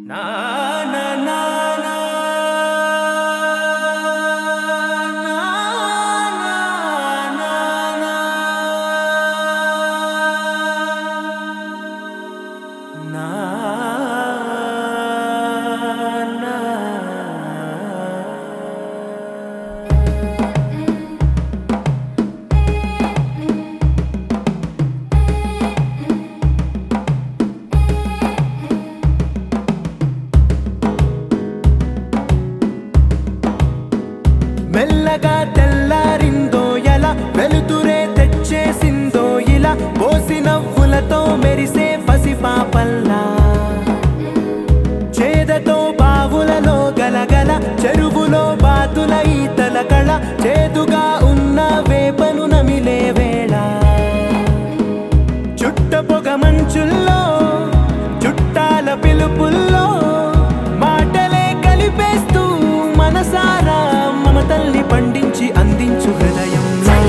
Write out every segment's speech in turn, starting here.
నా నా నా నా నా నా నా నా మెల్లగా తెల్లారిందో ఎలా వెలుతురే తెచ్చేసిందో ఇలా పోసి నవ్వులతో మెరిసే పసిపాపల్లా చేదతో బావులలో గలగల చెరువులో బాతుల ఈతల కళ చేదుగా ఉన్న వేపను నమిలే వేళ చుట్ట పొగ మంచుల్లో చుట్టాల పిలుపుల్లో మాటలే కలిపేస్తూ మనసారా మమతల్ని పండించి అందించు హృదయం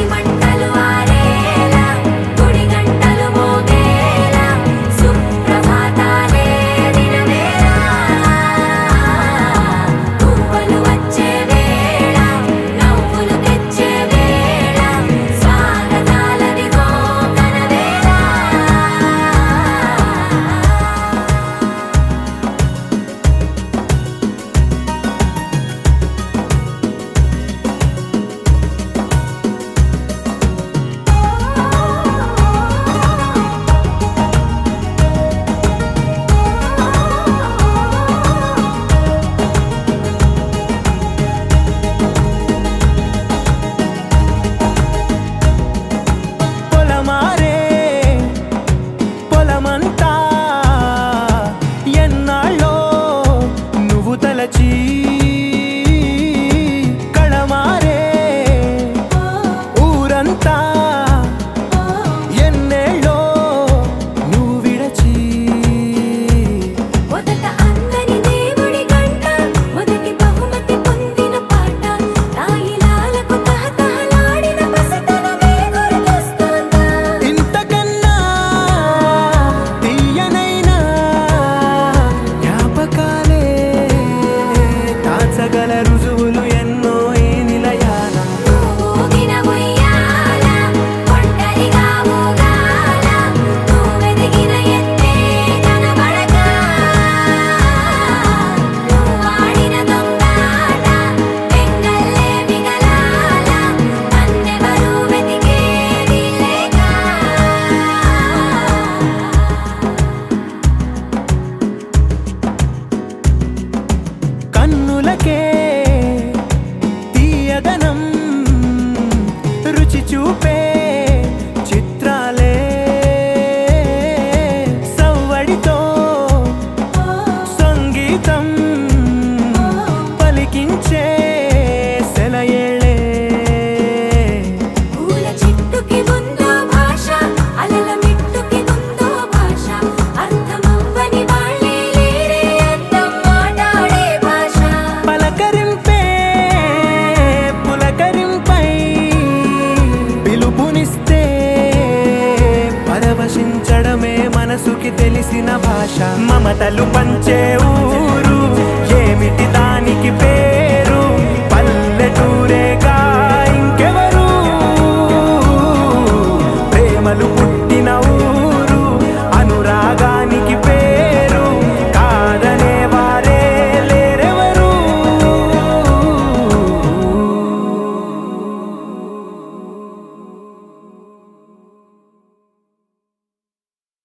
కళమారే ఊరంతా ఎన్నేళ్ళో నువ్వు విడచి మొదట అందని దేవుడి గంట మొదటి బహుమతి పొందిన పాట తాయిలాలకు తహతహలాడిన పసితనమే గుర్తొస్తుందా ఇంతకన్నా తీయనైనా జ్ఞాపకాలే దాచగల రుజువులు ఎన్నో ఈ నిలయాల ఊగిన ఉయ్యాల ఒంటరిగా ఊగాల నువ్వెదిగిన ఎత్తే కనబడక నువ్వాడిన దొంగాట పెంగల్లే మిగలాల నన్నెవరూ వెతికేది లేక కన్నులకే తీయదనం రుచి చూపే చిత్రాలే సవ్వడితో సంగీతం పలికించే సెలయేళే పూల చెట్టుకి ఉందో భాష అలల మిట్టుకి ఉందో భాష అర్థమవ్వని వాళ్ళే లేరే అర్థం మాట్లాడే భాష పలకరింపే పులకరింపై పిలుపునిస్తే పరవశించడమే మనసుకి తెలిసిన భాష మమతలు పంచే